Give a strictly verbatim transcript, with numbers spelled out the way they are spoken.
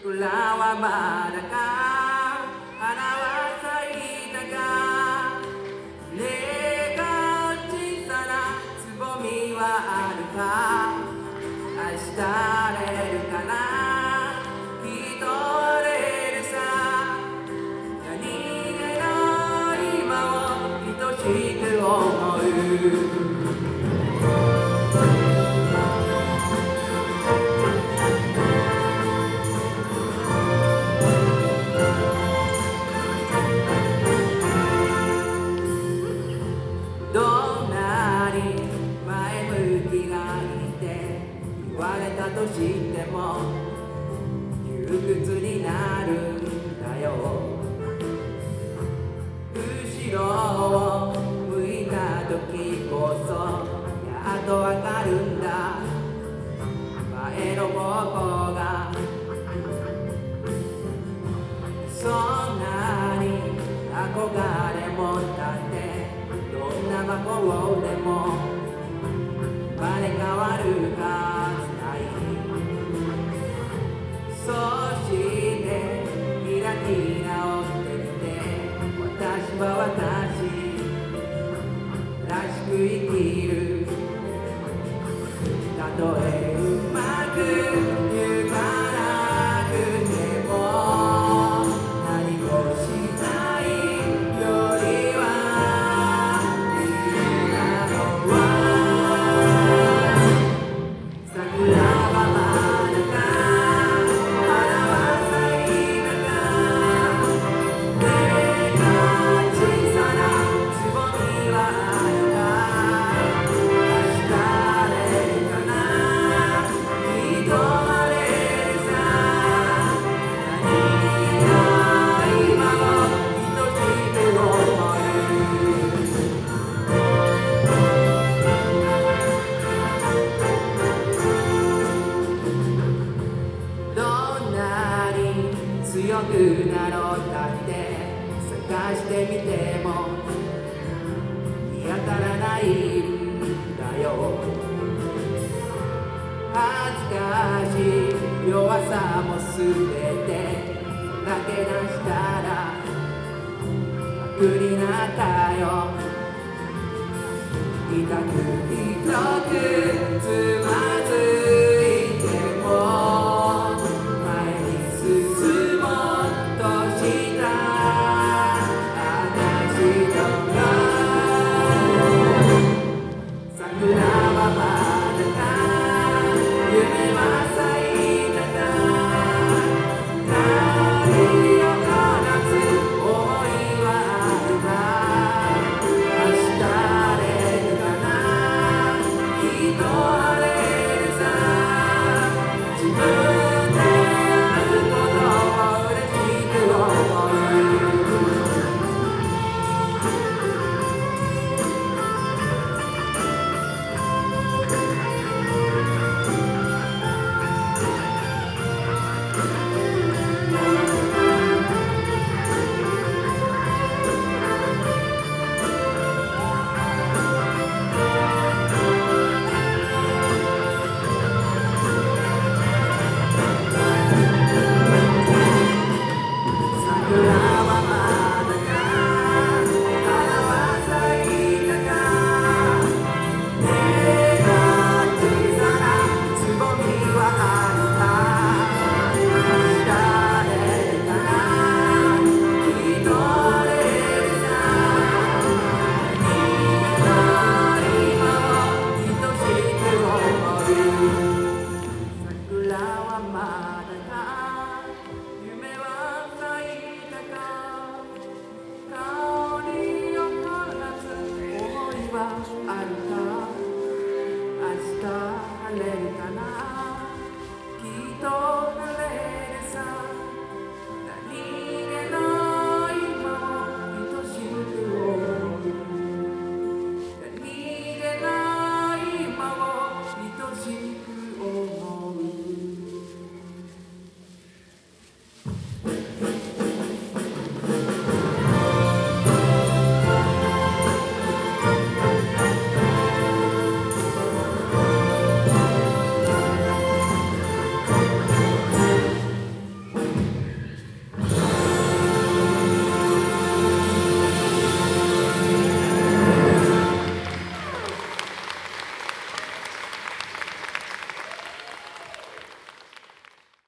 桜はまだか、花は咲いたか、ねえが小さなつぼみはあるか、明日晴れるかな、きっと晴れるさ。何気ない今を愛しく思う。どんなに前向きがいいって言われたとしても窮屈になるんだよ。後ろを向いた時こそやっとわかるんだ、前の僕がそんなに憧れもったってどんな魔法でも生まれ変わるはずない。そして開き直ってみて、私は私らしく生きる。たとえうまくいかなくても何もしないよりは桜はまだか、花は咲いたか、ねえが小さなつぼみはあるか、明日晴れるかな、きっと晴れるさ。何気ない今を愛しく思う。どんなに強くなろうったって探してみても見当たらないんだよ。恥ずかしい弱さもすべてだけ出したら楽になったよ。痛くひどくつまずいても前に進もうとしたあの人が桜はまだか、夢は咲いたか、光を放つ想いはあるか、明日晴れるかな、きっと晴れるさ。自分であることを嬉しく思う。桜はまだか、花は咲いたか、ねえが小さなつぼみはあるか、明日晴れるかな、きっと晴れるさ。何気ない今を愛しく思う。桜はまだ